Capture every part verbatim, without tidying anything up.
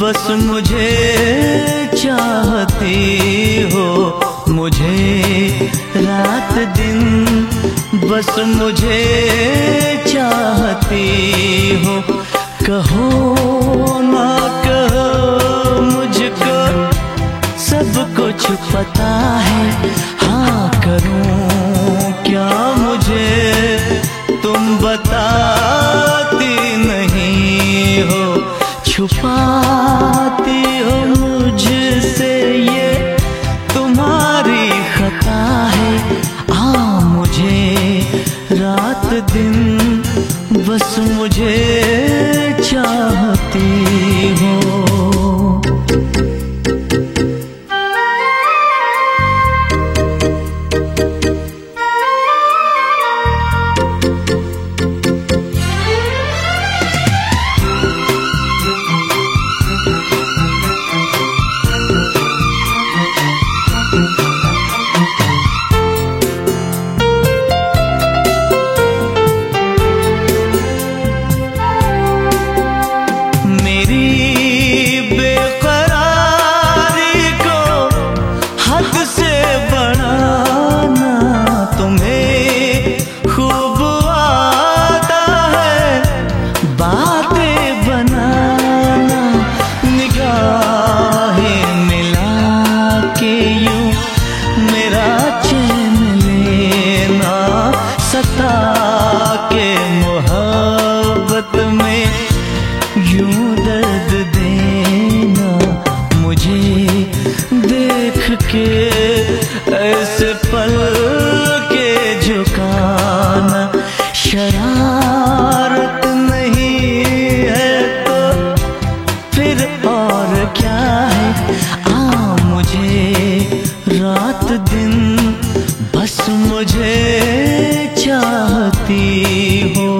बस मुझे चाहती हो, मुझे रात दिन बस मुझे चाहती हो। कहो ना कहो मुझको सब कुछ पता है, हाँ करूं क्या मुझे तुम बताती नहीं हो। छुपाती हो मुझसे ये तुम्हारी खता है, आ मुझे रात दिन बस मुझे चाहती हो। यूं दर्द देना मुझे देख के, ऐसे पल के झुकाना शरारत नहीं है तो फिर और क्या है। आ मुझे रात दिन बस मुझे चाहती हो।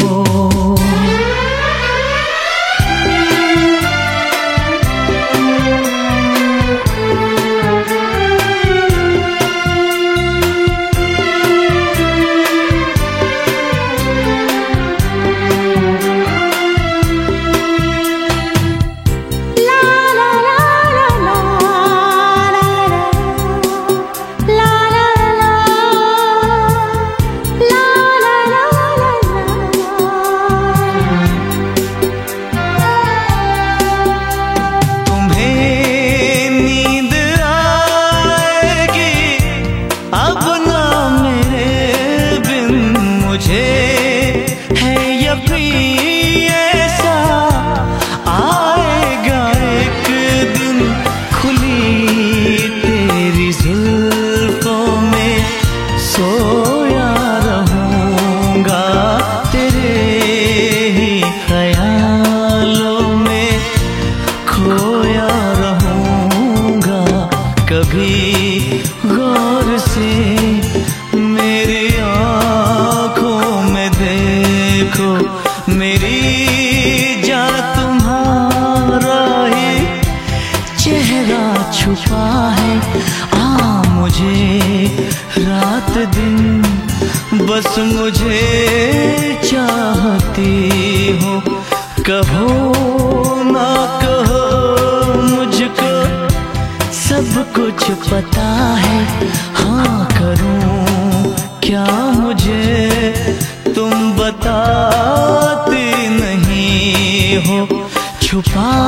सोया रहूंगा तेरे ही ख्यालों में, खोया रहूंगा। कभी गौर से मेरी आँखों में देखो, मेरी जान तुम्हारा ही चेहरा छुपा है। आ मुझे रात दिन बस मुझे चाहती हो। कहो ना कहो मुझको सब कुछ पता है, हाँ करूं क्या मुझे तुम बताती नहीं हो। छुपा